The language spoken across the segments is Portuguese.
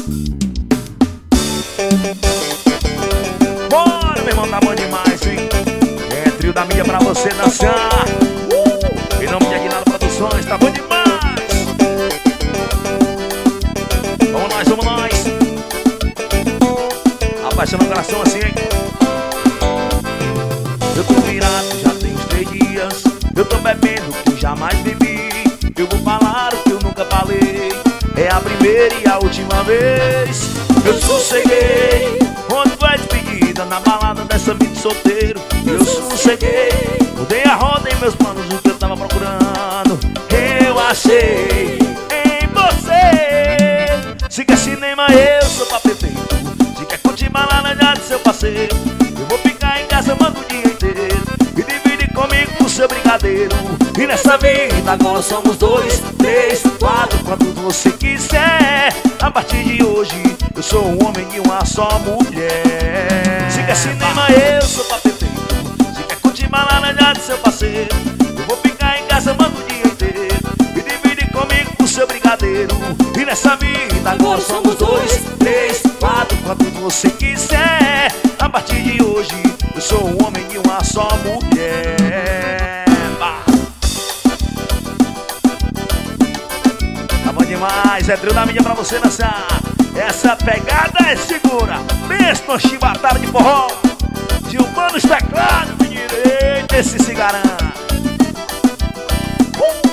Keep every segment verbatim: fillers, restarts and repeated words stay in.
Bora, meu irmão, tá bom demais, hein? É trio da mídia pra você dançar. uh! Em nome de Aguinaldo Produções, tá bom demais. Vamos nós, vamos nós. Apaixonando o coração assim, hein? Eu tô virado, já tem uns três dias. Eu tô bebendo o que eu jamais bebi. Eu vou falar o que eu nunca falei. É a primeira e a última vez. Eu sosseguei onde vai despedida, na balada dessa vida de solteiro. Eu sosseguei, mudei a roda em meus planos, o que eu tava procurando eu achei em você. Se quer cinema, eu sou pra perfeito. Se quer curtir balada, já de seu parceiro. Eu vou ficar em casa, mando o dia inteiro e divide comigo o seu brigadeiro. E nessa vida agora somos dois, três, quatro, quanto você quiser. A partir de hoje eu sou um homem de uma só mulher. Se quer cinema, eu sou pra perfeito. Se quer curtir balada, já de seu parceiro. Eu vou ficar em casa, mando o dia inteiro e divide comigo o seu brigadeiro. E nessa vida agora somos dois, três, quatro, quanto você quiser. A partir de hoje eu sou um homem de uma só mulher. Bah. Tá bom demais, é trio da mídia pra você dançar. Essa pegada é segura. Pensa no chibatada de forró de humanos teclados, menino. Eita, esse cigarão. uh!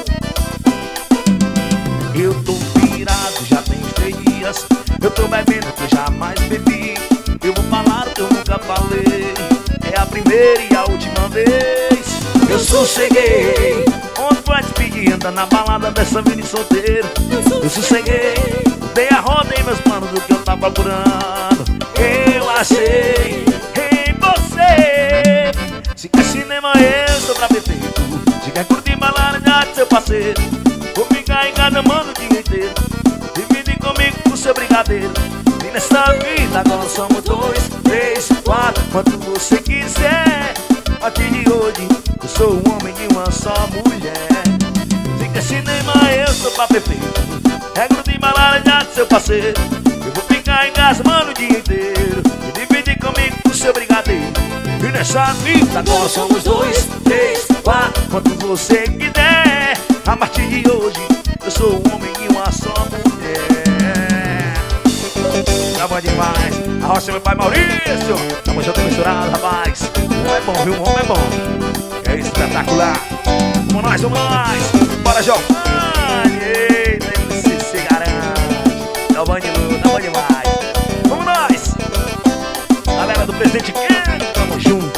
Eu tô virado, já tem uns três dias. Eu tô bebendo o que eu jamais bebi. Eu vou falar o que eu nunca falei. É a primeira e a última vez. Eu sosseguei onde foi despedida, na balada dessa vida de solteiro. Eu sosseguei, dei a roda em meus planos, o que eu tava procurando eu achei em você. Se quer cinema, eu sou pra perfeito. Se quer curtir balada, já de seu parceiro. Vou ficar em casa, mano, o dia inteiro. Divide comigo o seu brigadeiro. E nessa vida agora somos dois, três, quatro, quanto você quiser. A partir de hoje eu sou um homem de uma só mulher. Se quer cinema, eu sou pra perfeito. Regra de balada, já de seu parceiro. Eu vou ficar em casa, mano, o dia inteiro e divide comigo o seu brigadeiro. E nessa vida agora somos dois, três, quatro, quanto você quiser. A partir de hoje eu sou um homem de uma só mulher. Tá bom demais. A roça é meu pai Maurício. Tamo junto e misturado, rapaz. O homem é bom, viu? O homem é bom. É espetacular. Vamos nós, vamos nós. Bora, Giovanni. Eita, esse cigarante. Tá bom demais, tá bom demais. Vamos nós. Galera do Presidente Ken, tamo junto.